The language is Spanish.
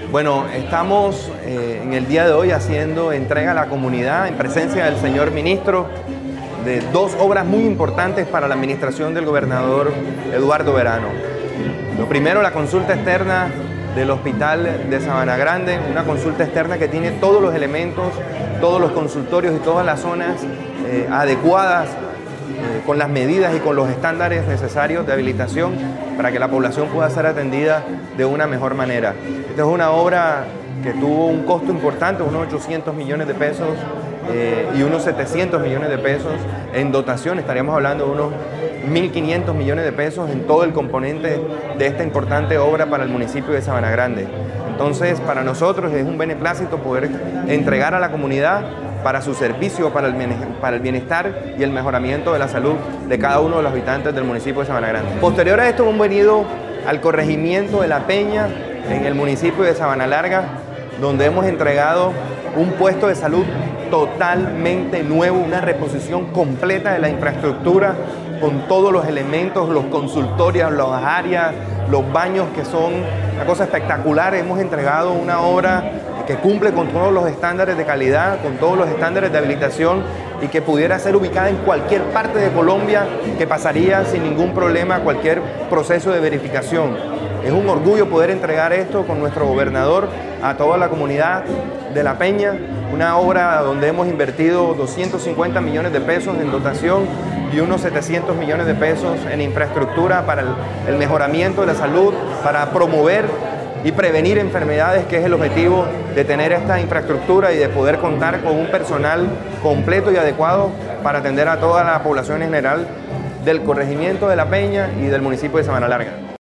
Bueno, estamos en el día de hoy haciendo entrega a la comunidad en presencia del señor ministro de dos obras muy importantes para la administración del gobernador Eduardo Verano. Lo primero, la consulta externa del Hospital de Sabana Grande, una consulta externa que tiene todos los elementos, todos los consultorios y todas las zonas adecuadas con las medidas y con los estándares necesarios de habilitación para que la población pueda ser atendida de una mejor manera. Esta es una obra que tuvo un costo importante, unos 800 millones de pesos y unos 700 millones de pesos en dotación. Estaríamos hablando de unos 1.500 millones de pesos en todo el componente de esta importante obra para el municipio de Sabana Grande. Entonces, para nosotros es un beneplácito poder entregar a la comunidad para su servicio, para el bienestar y el mejoramiento de la salud de cada uno de los habitantes del municipio de Sabana Grande. Posterior a esto hemos venido al corregimiento de La Peña, en el municipio de Sabana Larga, donde hemos entregado un puesto de salud totalmente nuevo, una reposición completa de la infraestructura con todos los elementos, los consultorios, las áreas, los baños, que son una cosa espectacular. Hemos entregado una obra que cumple con todos los estándares de calidad, con todos los estándares de habilitación y que pudiera ser ubicada en cualquier parte de Colombia, que pasaría sin ningún problema cualquier proceso de verificación. Es un orgullo poder entregar esto con nuestro gobernador a toda la comunidad de La Peña, una obra donde hemos invertido 250 millones de pesos en dotación y unos 700 millones de pesos en infraestructura para el mejoramiento de la salud, para promover y prevenir enfermedades, que es el objetivo de tener esta infraestructura y de poder contar con un personal completo y adecuado para atender a toda la población en general del corregimiento de La Peña y del municipio de Sabana Larga.